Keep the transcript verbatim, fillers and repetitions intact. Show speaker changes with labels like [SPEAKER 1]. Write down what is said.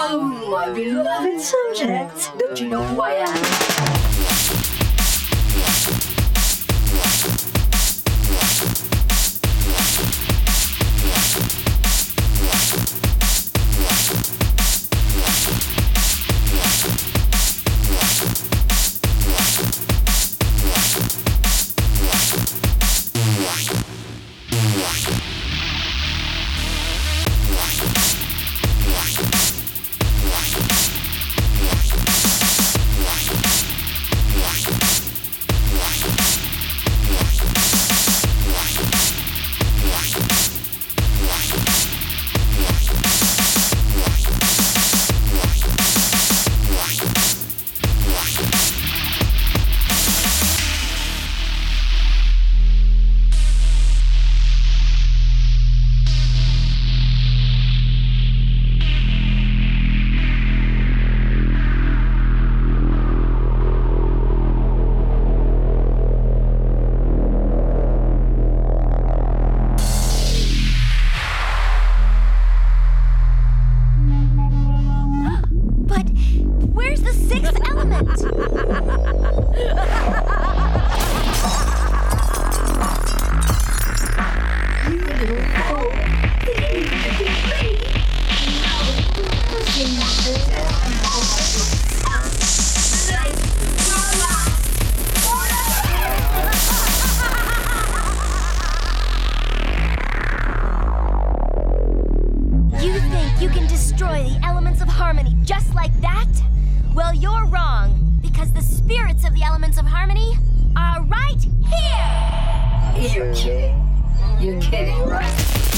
[SPEAKER 1] Oh, my beloved subjects, don't you know who I am?
[SPEAKER 2] You can destroy the elements of harmony just like that? Well, you're wrong, because the spirits of the elements of harmony are right here!
[SPEAKER 1] You're kidding. You're kidding, right?